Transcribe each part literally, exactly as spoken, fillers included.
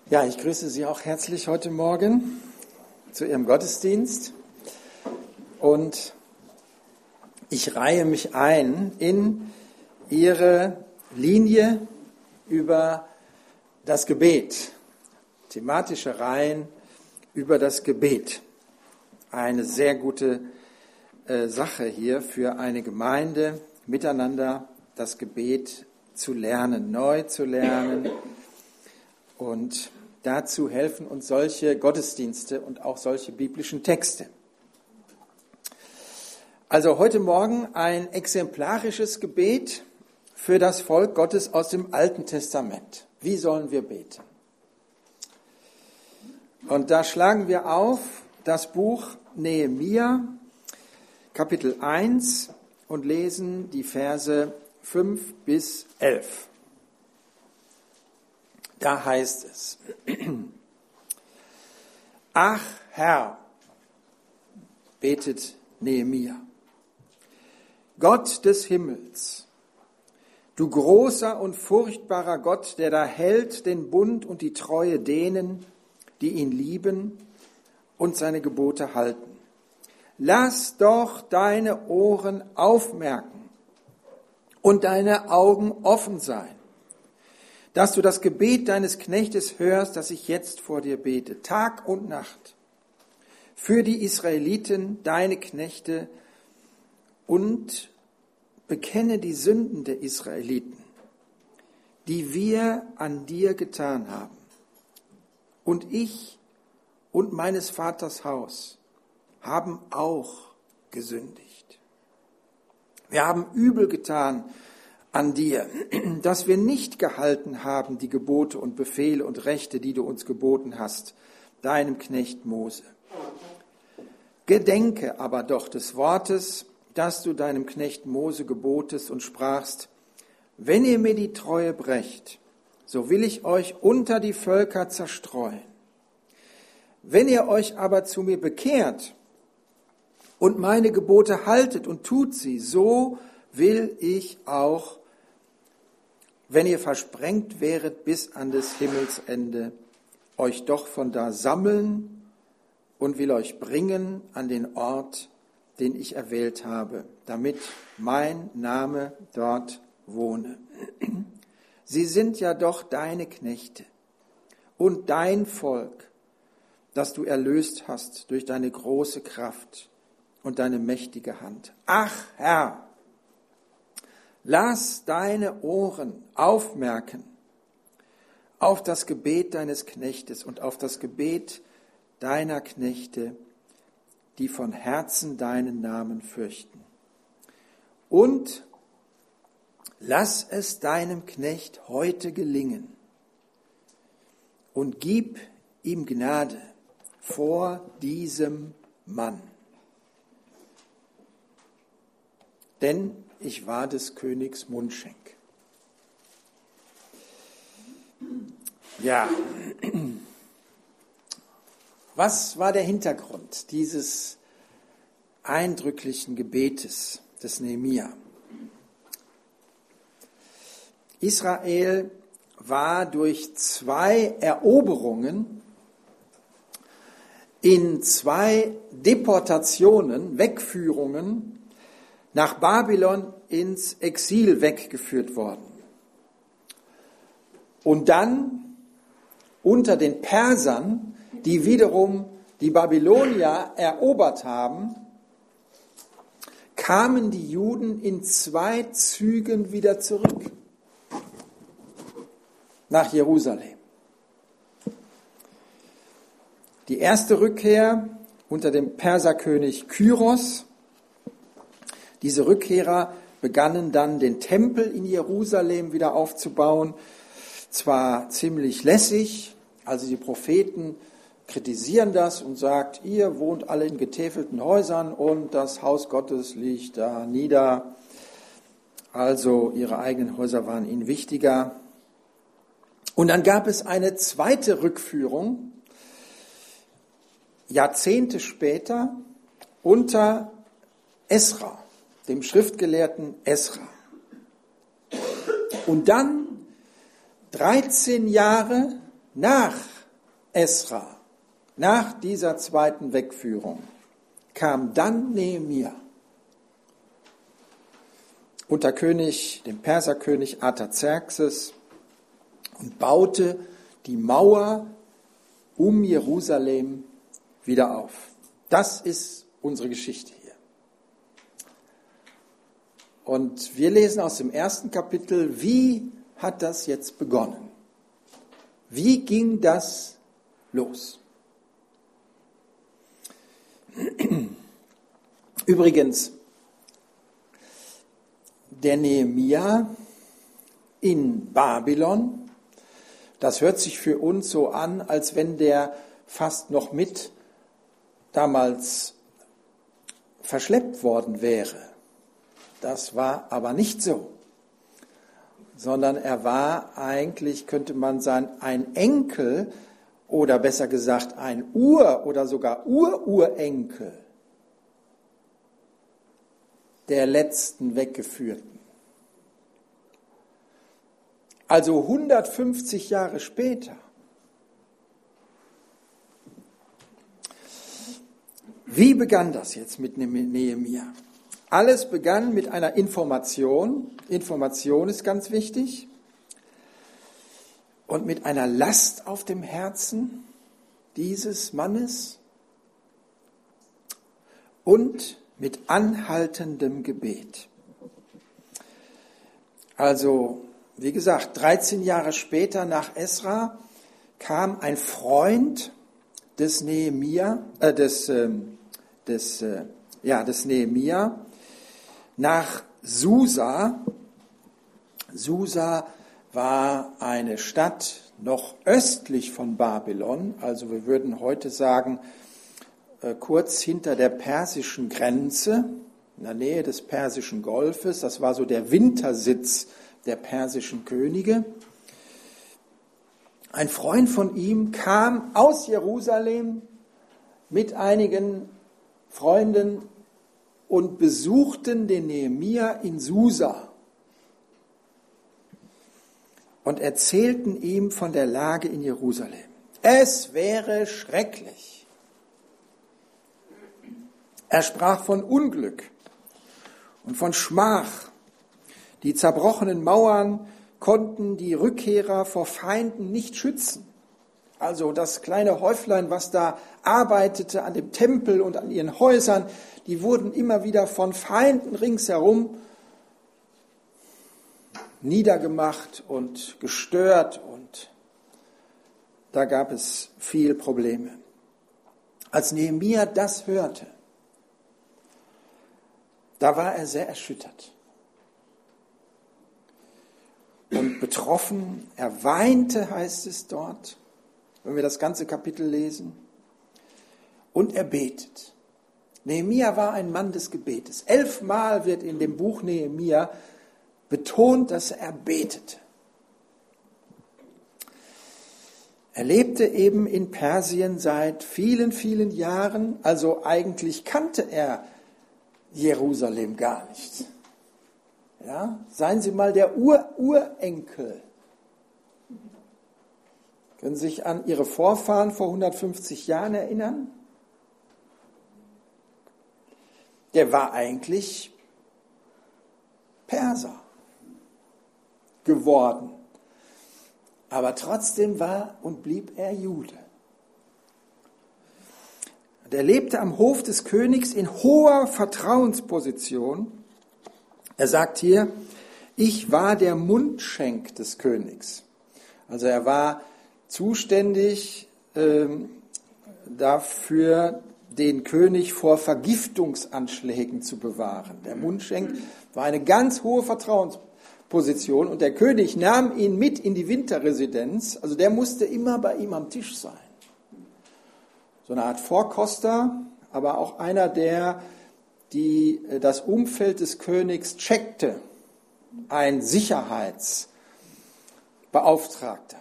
Ja, ich grüße Sie auch herzlich heute Morgen zu Ihrem Gottesdienst und ich reihe mich ein in Ihre Linie über das Gebet, thematische Reihen über das Gebet. Eine sehr gute äh, Sache hier für eine Gemeinde, miteinander das Gebet zu lernen, neu zu lernen. Und dazu helfen uns solche Gottesdienste und auch solche biblischen Texte. Also heute Morgen ein exemplarisches Gebet für das Volk Gottes aus dem Alten Testament. Wie sollen wir beten? Und da schlagen wir auf das Buch Nehemia, Kapitel eins und lesen die Verse fünf bis elf. Da heißt es: Ach Herr, betet Nehemia, Gott des Himmels, du großer und furchtbarer Gott, der da hält den Bund und die Treue denen, die ihn lieben und seine Gebote halten. Lass doch deine Ohren aufmerken und deine Augen offen sein, dass du das Gebet deines Knechtes hörst, das ich jetzt vor dir bete, Tag und Nacht, für die Israeliten, deine Knechte, und bekenne die Sünden der Israeliten, die wir an dir getan haben. Und ich und meines Vaters Haus haben auch gesündigt. Wir haben übel getan an dir, dass wir nicht gehalten haben die Gebote und Befehle und Rechte, die du uns geboten hast, deinem Knecht Mose. Gedenke aber doch des Wortes, das du deinem Knecht Mose gebotest und sprachst: Wenn ihr mir die Treue brecht, so will ich euch unter die Völker zerstreuen. Wenn ihr euch aber zu mir bekehrt und meine Gebote haltet und tut sie, so will ich auch, wenn ihr versprengt wäret bis an des Himmels Ende, euch doch von da sammeln und will euch bringen an den Ort, den ich erwählt habe, damit mein Name dort wohne. Sie sind ja doch deine Knechte und dein Volk, das du erlöst hast durch deine große Kraft und deine mächtige Hand. Ach Herr, lass deine Ohren aufmerken auf das Gebet deines Knechtes und auf das Gebet deiner Knechte, die von Herzen deinen Namen fürchten. Und lass es deinem Knecht heute gelingen und gib ihm Gnade vor diesem Mann. Denn ich war des Königs Mundschenk. Ja, was war der Hintergrund dieses eindrücklichen Gebetes des Nehemia? Israel war durch zwei Eroberungen in zwei Deportationen, Wegführungen nach Babylon ins Exil weggeführt worden. Und dann unter den Persern, die wiederum die Babylonier erobert haben, kamen die Juden in zwei Zügen wieder zurück nach Jerusalem. Die erste Rückkehr unter dem Perserkönig Kyros. Diese Rückkehrer begannen dann, den Tempel in Jerusalem wieder aufzubauen. Zwar ziemlich lässig, also die Propheten kritisieren das und sagt, ihr wohnt alle in getäfelten Häusern und das Haus Gottes liegt da nieder. Also ihre eigenen Häuser waren ihnen wichtiger. Und dann gab es eine zweite Rückführung, Jahrzehnte später, unter Esra, dem Schriftgelehrten Esra. Und dann, dreizehn Jahre nach Esra, nach dieser zweiten Wegführung, kam dann Nehemia unter König, dem Perserkönig Artaxerxes und baute die Mauer um Jerusalem wieder auf. Das ist unsere Geschichte hier. Und wir lesen aus dem ersten Kapitel, wie hat das jetzt begonnen? Wie ging das los? Übrigens, der Nehemia in Babylon, das hört sich für uns so an, als wenn der fast noch mit damals verschleppt worden wäre. Das war aber nicht so, sondern er war eigentlich, könnte man sagen, ein Enkel oder besser gesagt ein Ur- oder sogar Ururenkel der letzten Weggeführten. Also hundertfünfzig Jahre später. Wie begann das jetzt mit Nehemia? Alles begann mit einer Information. Information ist ganz wichtig. Und mit einer Last auf dem Herzen dieses Mannes und mit anhaltendem Gebet. Also, wie gesagt, dreizehn Jahre später nach Esra kam ein Freund des Nehemia, äh, des, äh, des, äh, ja, des Nehemia nach Susa. Susa war eine Stadt noch östlich von Babylon, also wir würden heute sagen, äh, kurz hinter der persischen Grenze, in der Nähe des Persischen Golfes. Das war so der Wintersitz der persischen Könige. Ein Freund von ihm kam aus Jerusalem mit einigen Freunden und besuchten den Nehemia in Susa und erzählten ihm von der Lage in Jerusalem. Es wäre schrecklich. Er sprach von Unglück und von Schmach. Die zerbrochenen Mauern konnten die Rückkehrer vor Feinden nicht schützen. Also das kleine Häuflein, was da arbeitete an dem Tempel und an ihren Häusern, die wurden immer wieder von Feinden ringsherum niedergemacht und gestört, und da gab es viele Probleme. Als Nehemia das hörte, da war er sehr erschüttert und betroffen. Er weinte, heißt es dort, wenn wir das ganze Kapitel lesen, und er betet. Nehemia war ein Mann des Gebetes. Elfmal wird in dem Buch Nehemia betont, dass er betete. Er lebte eben in Persien seit vielen, vielen Jahren, also eigentlich kannte er Jerusalem gar nicht. Ja, seien Sie mal der Ur-Urenkel. Können Sie sich an Ihre Vorfahren vor hundertfünfzig Jahren erinnern? Der war eigentlich Perser geworden. Aber trotzdem war und blieb er Jude. Er lebte am Hof des Königs in hoher Vertrauensposition. Er sagt hier, ich war der Mundschenk des Königs. Also er war zuständig ähm, dafür, den König vor Vergiftungsanschlägen zu bewahren. Der Mundschenk war eine ganz hohe Vertrauensposition und der König nahm ihn mit in die Winterresidenz. Also der musste immer bei ihm am Tisch sein. So eine Art Vorkoster, aber auch einer, der die, das Umfeld des Königs checkte. Ein Sicherheitsbeauftragter.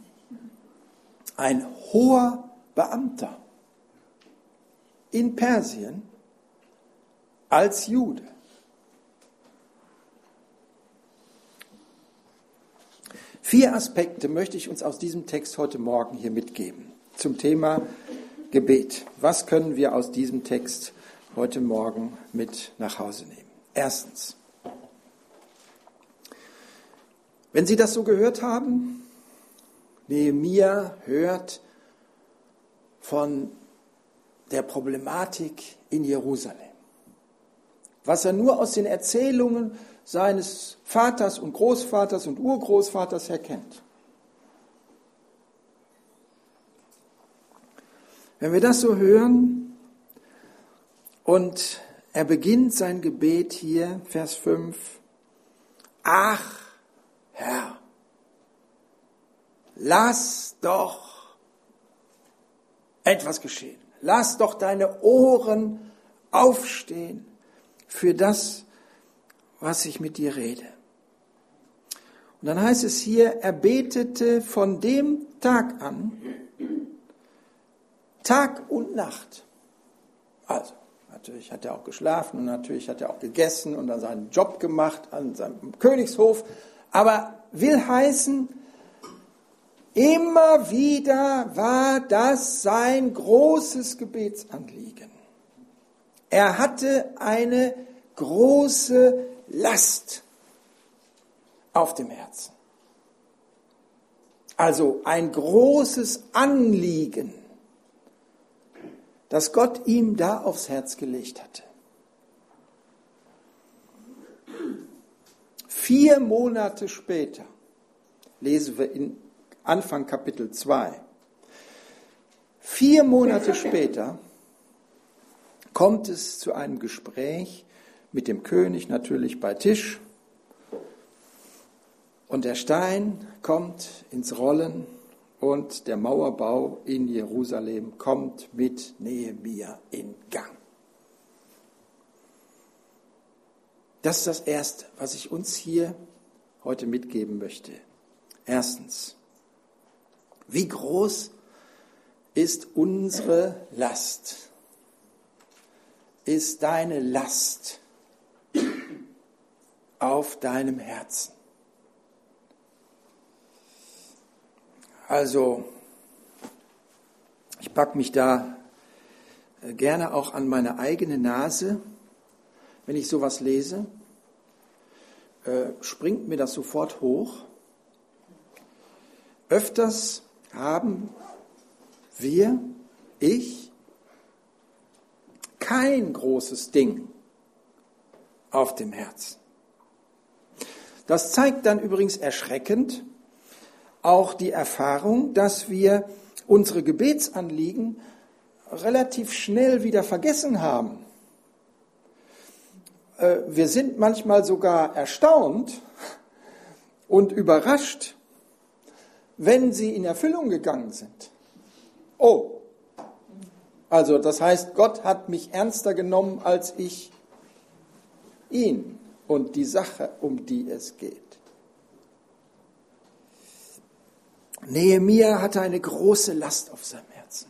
Ein hoher Beamter in Persien als Jude. Vier Aspekte möchte ich uns aus diesem Text heute Morgen hier mitgeben. zum Thema Gebet. Was können wir aus diesem Text heute Morgen mit nach Hause nehmen? Erstens, wenn Sie das so gehört haben, Nehemia hört von der Problematik in Jerusalem, was er nur aus den Erzählungen seines Vaters und Großvaters und Urgroßvaters her kennt. Wenn wir das so hören und er beginnt sein Gebet hier, Vers fünf, ach Herr, lass doch etwas geschehen. Lass doch deine Ohren aufstehen für das, was ich mit dir rede. Und dann heißt es hier, er betete von dem Tag an, Tag und Nacht. Also, natürlich hat er auch geschlafen und natürlich hat er auch gegessen und dann seinen Job gemacht an seinem Königshof. Aber will heißen, immer wieder war das sein großes Gebetsanliegen. Er hatte eine große Last auf dem Herzen. Also ein großes Anliegen, das Gott ihm da aufs Herz gelegt hatte. Vier Monate später, lesen wir in Anfang Kapitel zwei, vier Monate später kommt es zu einem Gespräch mit dem König, natürlich bei Tisch. Und der Stein kommt ins Rollen und der Mauerbau in Jerusalem kommt mit Nehemia in Gang. Das ist das Erste, was ich uns hier heute mitgeben möchte. Erstens, wie groß ist unsere Last? Ist deine Last auf deinem Herzen? Also, ich packe mich da gerne auch an meine eigene Nase. Wenn ich sowas lese, äh, springt mir das sofort hoch. Öfters haben wir, ich, kein großes Ding auf dem Herzen. Das zeigt dann übrigens erschreckend auch die Erfahrung, dass wir unsere Gebetsanliegen relativ schnell wieder vergessen haben. Wir sind manchmal sogar erstaunt und überrascht, wenn sie in Erfüllung gegangen sind. Oh, also das heißt, Gott hat mich ernster genommen als ich ihn und die Sache, um die es geht. Nehemia hatte eine große Last auf seinem Herzen.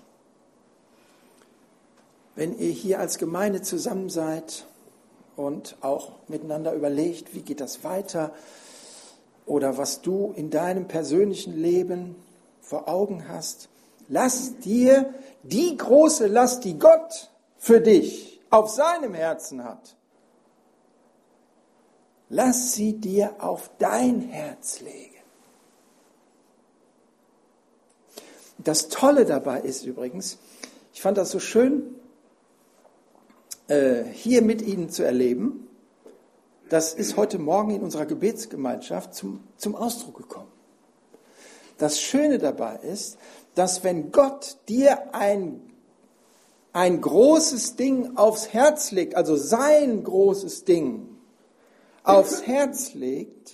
Wenn ihr hier als Gemeinde zusammen seid und auch miteinander überlegt, wie geht das weiter oder was du in deinem persönlichen Leben vor Augen hast, lass dir die große Last, die Gott für dich auf seinem Herzen hat, lass sie dir auf dein Herz legen. Das Tolle dabei ist übrigens, ich fand das so schön, äh, hier mit Ihnen zu erleben. Das ist heute Morgen in unserer Gebetsgemeinschaft zum, zum Ausdruck gekommen. Das Schöne dabei ist, dass wenn Gott dir ein, ein großes Ding aufs Herz legt, also sein großes Ding aufs Herz legt,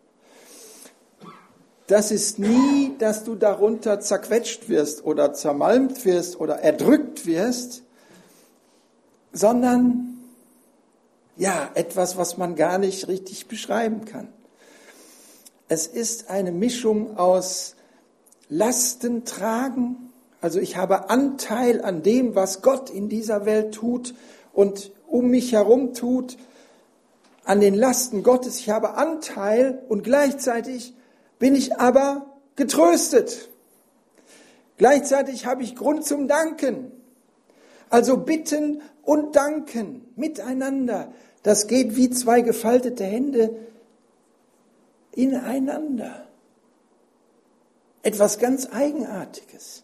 das ist nie, dass du darunter zerquetscht wirst oder zermalmt wirst oder erdrückt wirst, sondern ja, etwas, was man gar nicht richtig beschreiben kann. Es ist eine Mischung aus Lasten tragen, also ich habe Anteil an dem, was Gott in dieser Welt tut und um mich herum tut, an den Lasten Gottes. Ich habe Anteil und gleichzeitig bin ich aber getröstet. Gleichzeitig habe ich Grund zum Danken. Also bitten und danken miteinander. Das geht wie zwei gefaltete Hände ineinander. Etwas ganz Eigenartiges.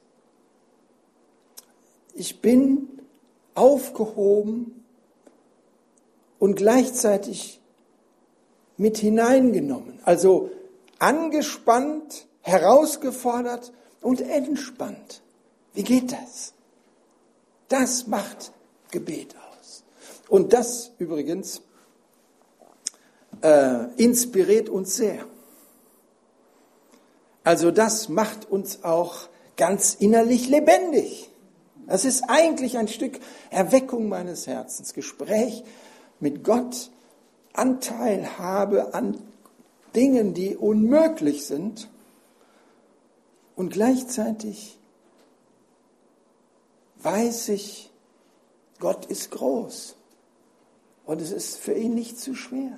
Ich bin aufgehoben und gleichzeitig mit hineingenommen. Also angespannt, herausgefordert und entspannt. Wie geht das? Das macht Gebet aus. Und das übrigens äh, inspiriert uns sehr. Also das macht uns auch ganz innerlich lebendig. Das ist eigentlich ein Stück Erweckung meines Herzens. Gespräch mit Gott, Anteil habe an Dingen, die unmöglich sind und gleichzeitig weiß ich, Gott ist groß und es ist für ihn nicht zu schwer.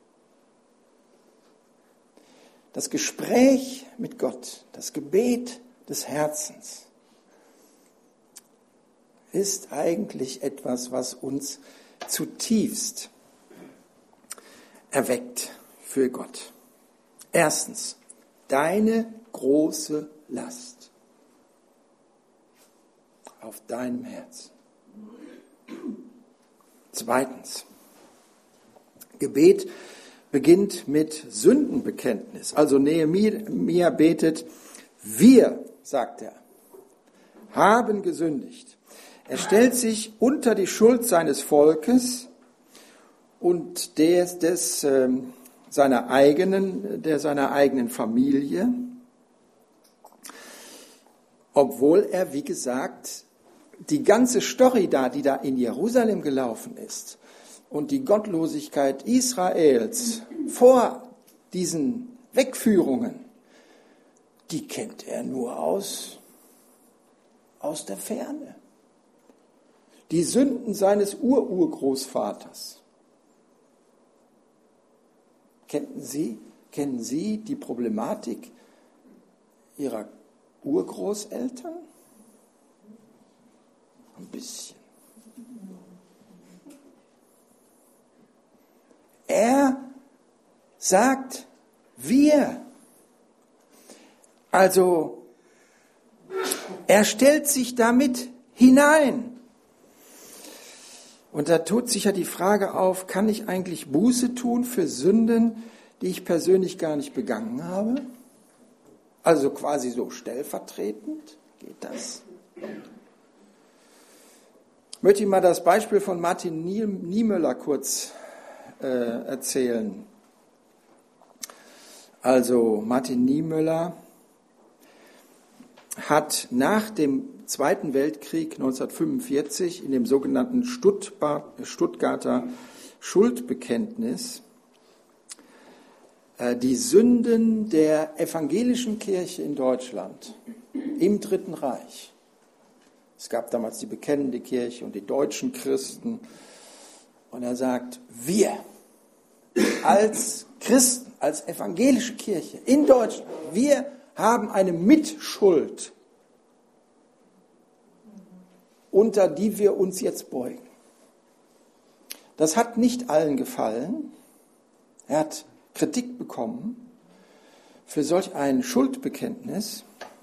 Das Gespräch mit Gott, das Gebet des Herzens ist eigentlich etwas, was uns zutiefst erweckt für Gott. Erstens, deine große Last auf deinem Herzen. Zweitens, Gebet beginnt mit Sündenbekenntnis. Also Nehemia betet, wir, sagt er, haben gesündigt. Er stellt sich unter die Schuld seines Volkes und des, des äh, seiner eigenen, der seiner eigenen Familie, obwohl er, wie gesagt, die ganze Story da, die da in Jerusalem gelaufen ist und die Gottlosigkeit Israels vor diesen Wegführungen, die kennt er nur aus, aus der Ferne. Die Sünden seines Ururgroßvaters. Kennen Sie, kennen Sie die Problematik Ihrer Urgroßeltern? Ein bisschen. Er sagt, wir. Also, er stellt sich damit hinein. Und da tut sich ja die Frage auf, kann ich eigentlich Buße tun für Sünden, die ich persönlich gar nicht begangen habe? Also quasi so stellvertretend, geht das? Ich möchte Ihnen mal das Beispiel von Martin Niemöller kurz äh, erzählen. Also Martin Niemöller hat nach dem Zweiten Weltkrieg neunzehnhundertfünfundvierzig in dem sogenannten Stuttgarter Schuldbekenntnis äh, die Sünden der evangelischen Kirche in Deutschland im Dritten Reich. Es gab damals die bekennende Kirche und die deutschen Christen. Und er sagt, wir als Christen, als evangelische Kirche in Deutschland, wir haben eine Mitschuld, unter die wir uns jetzt beugen. Das hat nicht allen gefallen. Er hat Kritik bekommen für solch ein Schuldbekenntnis.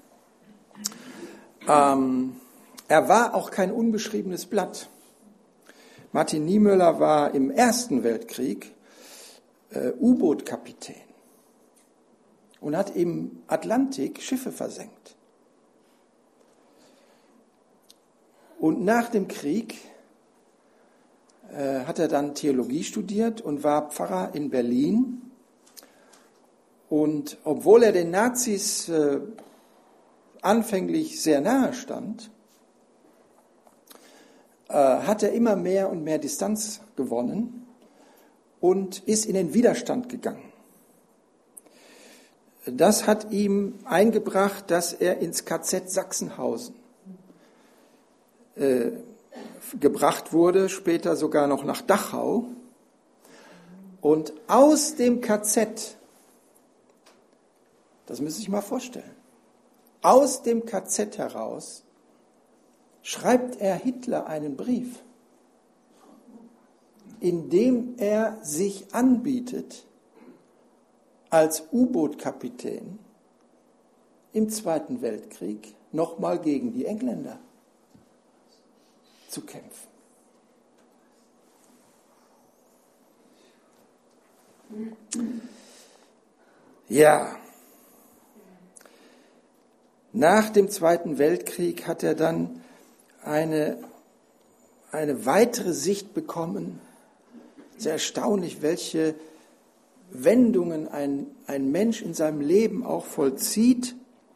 Ähm, er war auch kein unbeschriebenes Blatt. Martin Niemöller war im Ersten Weltkrieg äh, U-Boot-Kapitän und hat im Atlantik Schiffe versenkt. Und nach dem Krieg äh, hat er dann Theologie studiert und war Pfarrer in Berlin. Und obwohl er den Nazis äh, anfänglich sehr nahe stand, äh, hat er immer mehr und mehr Distanz gewonnen und ist in den Widerstand gegangen. Das hat ihm eingebracht, dass er ins K Z Sachsenhausen äh, gebracht wurde, später sogar noch nach Dachau. Und aus dem K Z, das müssen Sie sich mal vorstellen, aus dem K Z heraus, schreibt er Hitler einen Brief, in dem er sich anbietet, als U-Boot-Kapitän im Zweiten Weltkrieg nochmal gegen die Engländer zu kämpfen. Ja, nach dem Zweiten Weltkrieg hat er dann eine, eine weitere Sicht bekommen. Sehr erstaunlich, welche Wendungen ein, ein Mensch in seinem Leben auch vollzieht.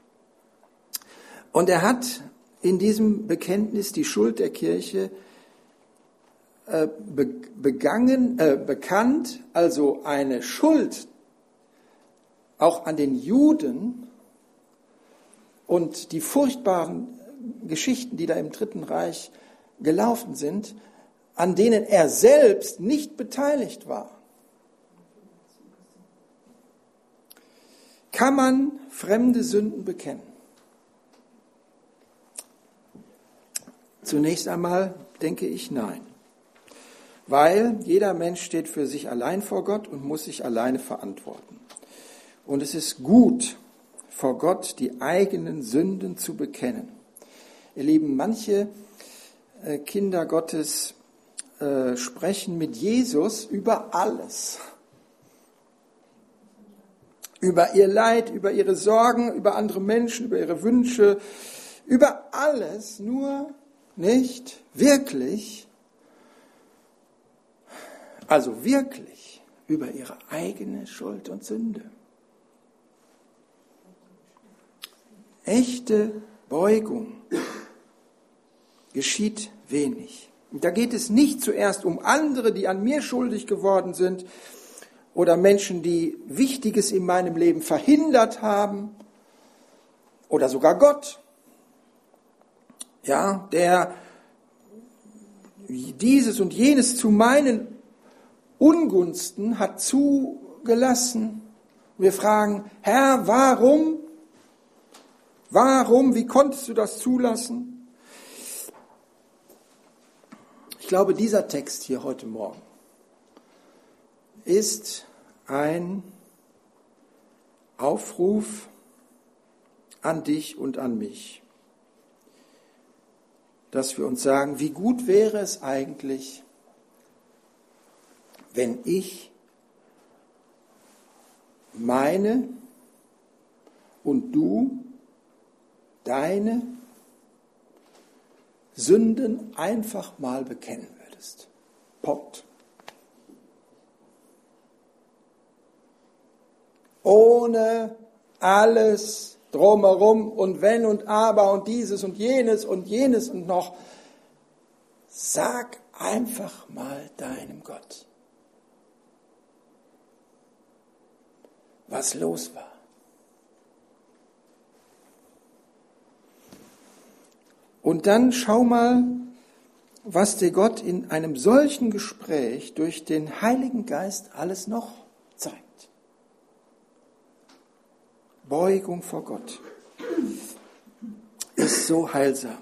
Und er hat in diesem Bekenntnis die Schuld der Kirche äh, be, begangen, äh, bekannt, also eine Schuld auch an den Juden und die furchtbaren Geschichten, die da im Dritten Reich gelaufen sind, an denen er selbst nicht beteiligt war. Kann man fremde Sünden bekennen? Zunächst einmal denke ich nein, weil jeder Mensch steht für sich allein vor Gott und muss sich alleine verantworten. Und es ist gut, vor Gott die eigenen Sünden zu bekennen. Ihr Lieben, manche äh, Kinder Gottes äh, sprechen mit Jesus über alles. Über ihr Leid, über ihre Sorgen, über andere Menschen, über ihre Wünsche, über alles, nur nicht wirklich, also wirklich über ihre eigene Schuld und Sünde. Echte Beugung geschieht wenig. Und da geht es nicht zuerst um andere, die an mir schuldig geworden sind, oder Menschen, die Wichtiges in meinem Leben verhindert haben, oder sogar Gott, ja, der dieses und jenes zu meinen Ungunsten hat zugelassen. Und wir fragen, Herr, warum? Warum? Wie konntest du das zulassen? Ich glaube, dieser Text hier heute Morgen ist ein Aufruf an dich und an mich, dass wir uns sagen, wie gut wäre es eigentlich, wenn ich meine und du deine Sünden einfach mal bekennen würdest. Punkt. Ohne alles drumherum und wenn und aber und dieses und jenes und jenes und noch. Sag einfach mal deinem Gott, was los war. Und dann schau mal, was dir Gott in einem solchen Gespräch durch den Heiligen Geist alles noch zeigt. Beugung vor Gott ist so heilsam.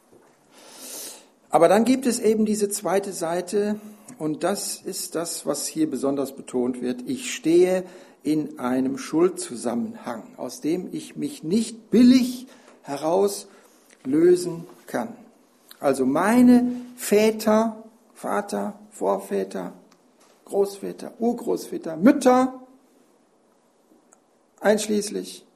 Aber dann gibt es eben diese zweite Seite, und das ist das, was hier besonders betont wird. Ich stehe in einem Schuldzusammenhang, aus dem ich mich nicht billig herauslösen kann. Also meine Väter, Vater, Vorväter, Großväter, Urgroßväter, Mütter einschließlich,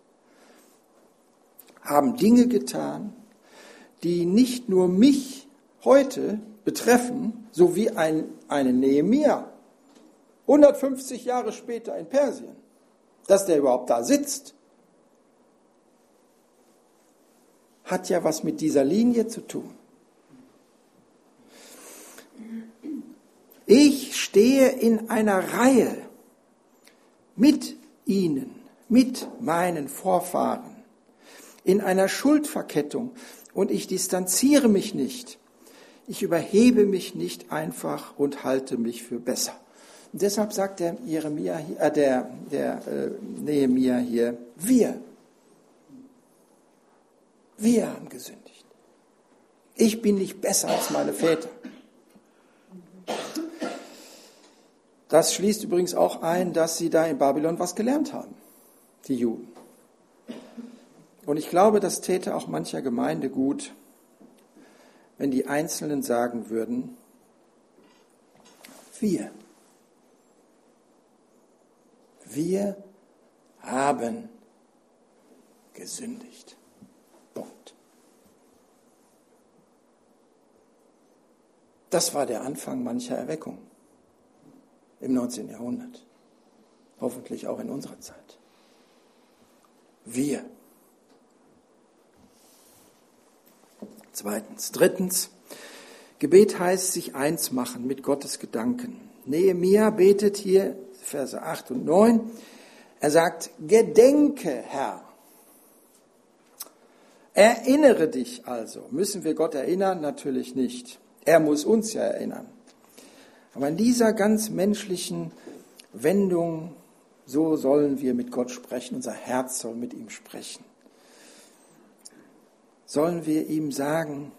haben Dinge getan, die nicht nur mich heute betreffen, so wie ein, eine Nehemia, hundertfünfzig Jahre später in Persien, dass der überhaupt da sitzt, hat ja was mit dieser Linie zu tun. Ich stehe in einer Reihe mit Ihnen, mit meinen Vorfahren, in einer Schuldverkettung, und ich distanziere mich nicht. Ich überhebe mich nicht einfach und halte mich für besser. Und deshalb sagt der Jeremia, äh, der, der äh, Nehemia hier, wir. Wir haben gesündigt. Ich bin nicht besser als meine Väter. Das schließt übrigens auch ein, dass sie da in Babylon was gelernt haben, die Juden. Und ich glaube, das täte auch mancher Gemeinde gut, wenn die Einzelnen sagen würden, wir, wir haben gesündigt. Punkt. Das war der Anfang mancher Erweckung im neunzehnten Jahrhundert. Hoffentlich auch in unserer Zeit. Wir. Zweitens. Drittens. Gebet heißt, sich eins machen mit Gottes Gedanken. Nehemia betet hier, Verse acht und neun. Er sagt, gedenke, Herr. Erinnere dich also. Müssen wir Gott erinnern? Natürlich nicht. Er muss uns ja erinnern. Aber in dieser ganz menschlichen Wendung, so sollen wir mit Gott sprechen. Unser Herz soll mit ihm sprechen. Sollen wir ihm sagen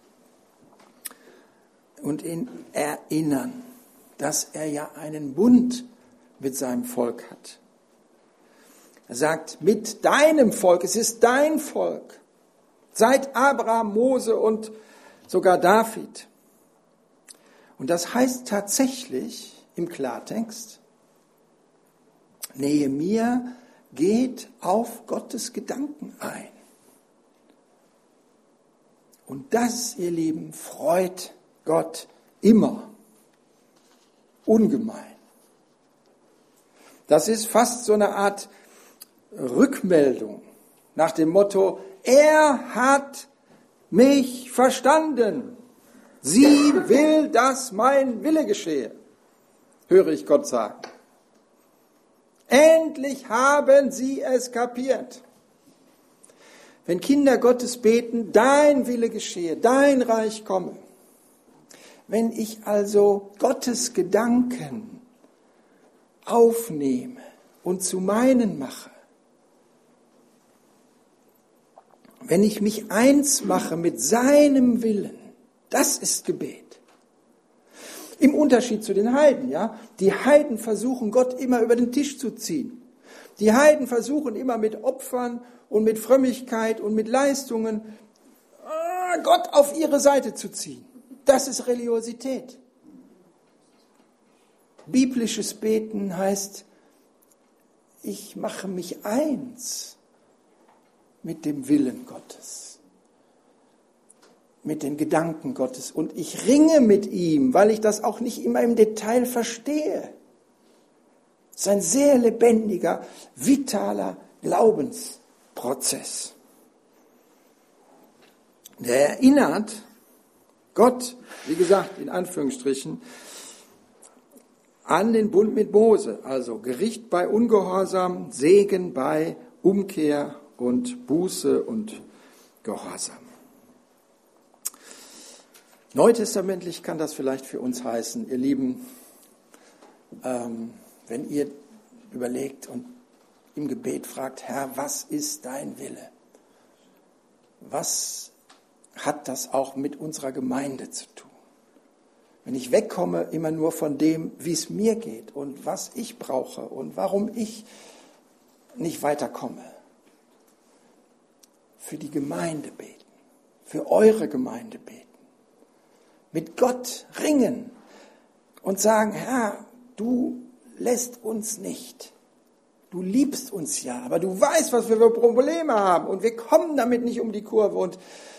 und ihn erinnern, dass er ja einen Bund mit seinem Volk hat. Er sagt, mit deinem Volk, es ist dein Volk. Seit Abraham, Mose und sogar David. Und das heißt tatsächlich im Klartext, Nehemia geht auf Gottes Gedanken ein. Und das, ihr Lieben, freut Gott immer. Ungemein. Das ist fast so eine Art Rückmeldung nach dem Motto, er hat mich verstanden. Sie will, dass mein Wille geschehe, höre ich Gott sagen. Endlich haben sie es kapiert. Wenn Kinder Gottes beten, dein Wille geschehe, dein Reich komme. Wenn ich also Gottes Gedanken aufnehme und zu meinen mache, wenn ich mich eins mache mit seinem Willen, das ist Gebet. Im Unterschied zu den Heiden, ja. Die Heiden versuchen, Gott immer über den Tisch zu ziehen. Die Heiden versuchen immer mit Opfern und mit Frömmigkeit und mit Leistungen Gott auf ihre Seite zu ziehen. Das ist Religiosität. Biblisches Beten heißt, ich mache mich eins mit dem Willen Gottes, mit den Gedanken Gottes und ich ringe mit ihm, weil ich das auch nicht immer im Detail verstehe. Es ist ein sehr lebendiger, vitaler Glaubensprozess. Der erinnert Gott, wie gesagt, in Anführungsstrichen, an den Bund mit Mose, also Gericht bei Ungehorsam, Segen bei Umkehr und Buße und Gehorsam. Neutestamentlich kann das vielleicht für uns heißen, ihr Lieben, ähm, wenn ihr überlegt und im Gebet fragt, Herr, was ist dein Wille? Was hat das auch mit unserer Gemeinde zu tun? Wenn ich wegkomme immer nur von dem, wie es mir geht und was ich brauche und warum ich nicht weiterkomme. Für die Gemeinde beten, für eure Gemeinde beten. Mit Gott ringen und sagen, Herr, du lässt uns nicht. Du liebst uns ja, aber du weißt, was wir für Probleme haben und wir kommen damit nicht um die Kurve und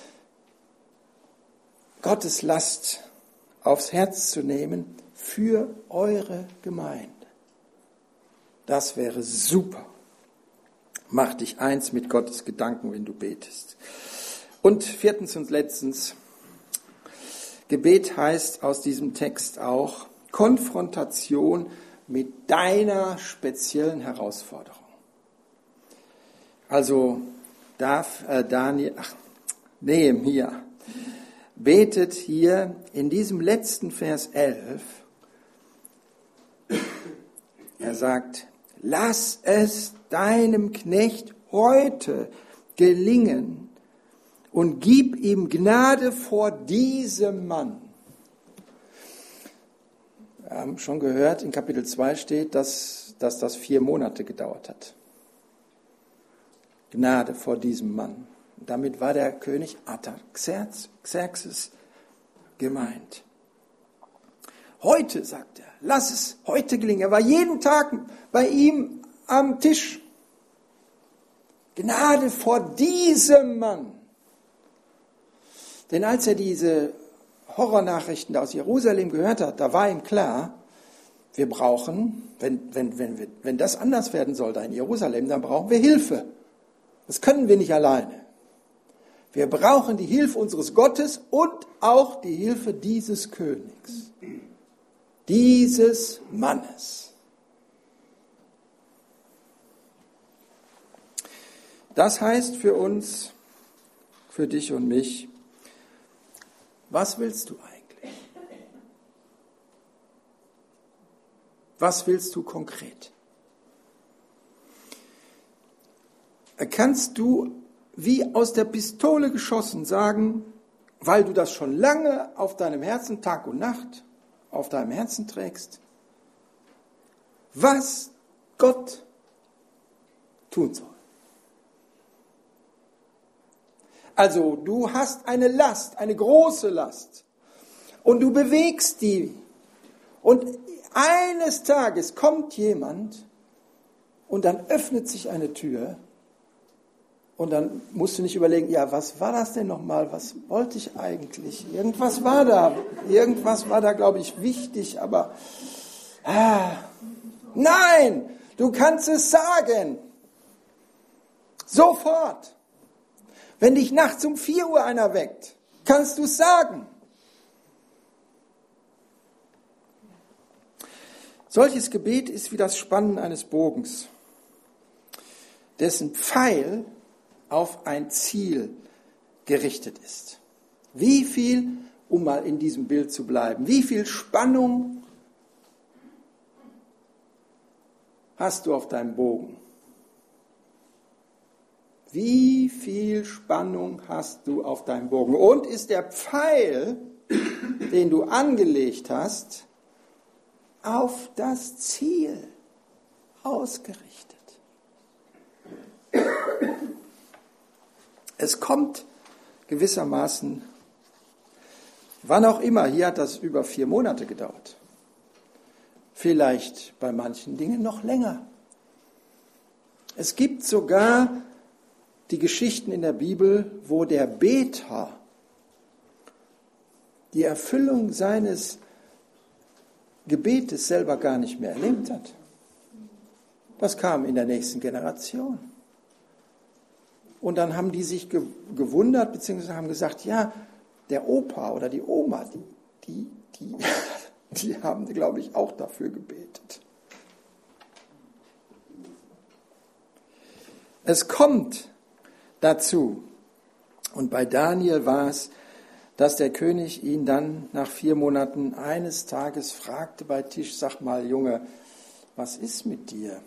Gottes Last aufs Herz zu nehmen für eure Gemeinde. Das wäre super. Mach dich eins mit Gottes Gedanken, wenn du betest. Und viertens und letztens, Gebet heißt aus diesem Text auch Konfrontation mit deiner speziellen Herausforderung. Also darf äh, Daniel, ach, Nehemia betet hier in diesem letzten Vers elf, er sagt, lass es deinem Knecht heute gelingen, und gib ihm Gnade vor diesem Mann. Wir haben schon gehört, in Kapitel zwei steht, dass, dass das vier Monate gedauert hat. Gnade vor diesem Mann. Und damit war der König Artaxerxes gemeint. Heute, sagt er, lass es heute gelingen. Er war jeden Tag bei ihm am Tisch. Gnade vor diesem Mann. Denn als er diese Horrornachrichten aus Jerusalem gehört hat, da war ihm klar, wir brauchen, wenn, wenn, wenn, wenn das anders werden soll da in Jerusalem, dann brauchen wir Hilfe. Das können wir nicht alleine. Wir brauchen die Hilfe unseres Gottes und auch die Hilfe dieses Königs, dieses Mannes. Das heißt für uns, für dich und mich, was willst du eigentlich? Was willst du konkret? Kannst du wie aus der Pistole geschossen sagen, weil du das schon lange auf deinem Herzen Tag und Nacht auf deinem Herzen trägst, was Gott tun soll? Also du hast eine Last, eine große Last und du bewegst die und eines Tages kommt jemand und dann öffnet sich eine Tür und dann musst du nicht überlegen, ja, was war das denn nochmal, was wollte ich eigentlich? Irgendwas war da, irgendwas war da, glaube ich, wichtig, aber ah, nein, du kannst es sagen, sofort. Wenn dich nachts um vier Uhr einer weckt, kannst du es sagen. Solches Gebet ist wie das Spannen eines Bogens, dessen Pfeil auf ein Ziel gerichtet ist. Wie viel, um mal in diesem Bild zu bleiben, wie viel Spannung hast du auf deinem Bogen? Wie viel Spannung hast du auf deinem Bogen? Und ist der Pfeil, den du angelegt hast, auf das Ziel ausgerichtet? Es kommt gewissermaßen, wann auch immer, hier hat das über vier Monate gedauert. Vielleicht bei manchen Dingen noch länger. Es gibt sogar die Geschichten in der Bibel, wo der Beter die Erfüllung seines Gebetes selber gar nicht mehr erlebt hat. Das kam in der nächsten Generation. Und dann haben die sich gewundert, beziehungsweise haben gesagt, ja, der Opa oder die Oma, die, die, die, die haben, glaube ich, auch dafür gebetet. Es kommt dazu. Und bei Daniel war es, dass der König ihn dann nach vier Monaten eines Tages fragte bei Tisch, sag mal, Junge, was ist mit dir?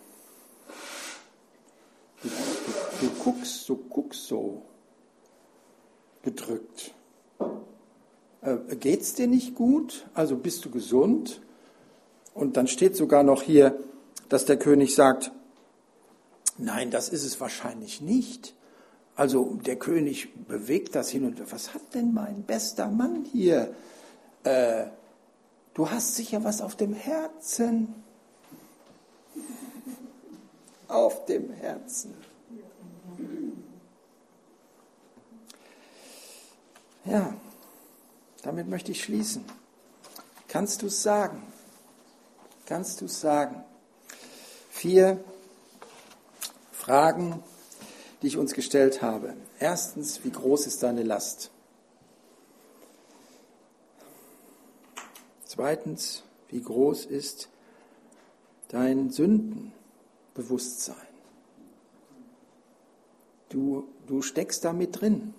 Du, du, du guckst, du guckst so gedrückt. Äh, geht's dir nicht gut? Also bist du gesund? Und dann steht sogar noch hier, dass der König sagt, nein, das ist es wahrscheinlich nicht. Also der König bewegt das hin und her. Was hat denn mein bester Mann hier? Äh, du hast sicher was auf dem Herzen. Auf dem Herzen. Ja, damit möchte ich schließen. Kannst du es sagen? Kannst du es sagen? Vier Fragen, die ich uns gestellt habe. Erstens, wie groß ist deine Last? Zweitens, wie groß ist dein Sündenbewusstsein? Du, du steckst da mit drin.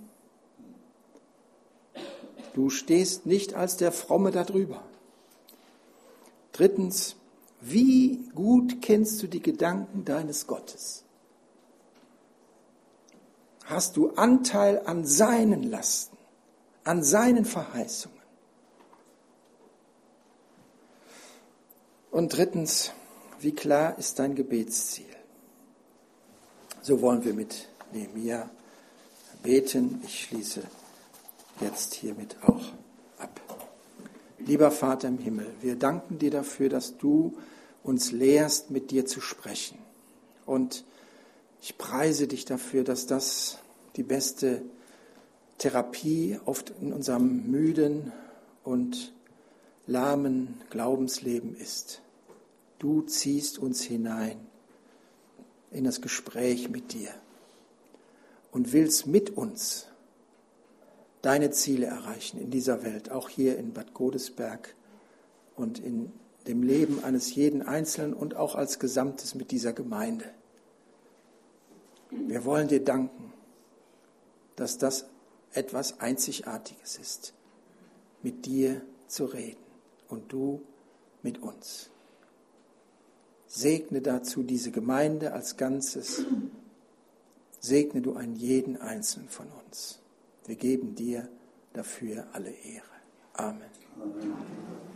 Du stehst nicht als der Fromme da drüber. Drittens, wie gut kennst du die Gedanken deines Gottes? hast du Anteil an seinen Lasten, an seinen Verheißungen. Und drittens, wie klar ist dein Gebetsziel? So wollen wir mit Nehemia beten. Ich schließe jetzt hiermit auch ab. Lieber Vater im Himmel, wir danken dir dafür, dass du uns lehrst, mit dir zu sprechen. Und ich preise dich dafür, dass das die beste Therapie oft in unserem müden und lahmen Glaubensleben ist. Du ziehst uns hinein in das Gespräch mit dir und willst mit uns deine Ziele erreichen in dieser Welt, auch hier in Bad Godesberg und in dem Leben eines jeden Einzelnen und auch als Gesamtes mit dieser Gemeinde. Wir wollen dir danken, dass das etwas Einzigartiges ist, mit dir zu reden und du mit uns. Segne dazu diese Gemeinde als Ganzes. Segne du einen jeden Einzelnen von uns. Wir geben dir dafür alle Ehre. Amen. Amen.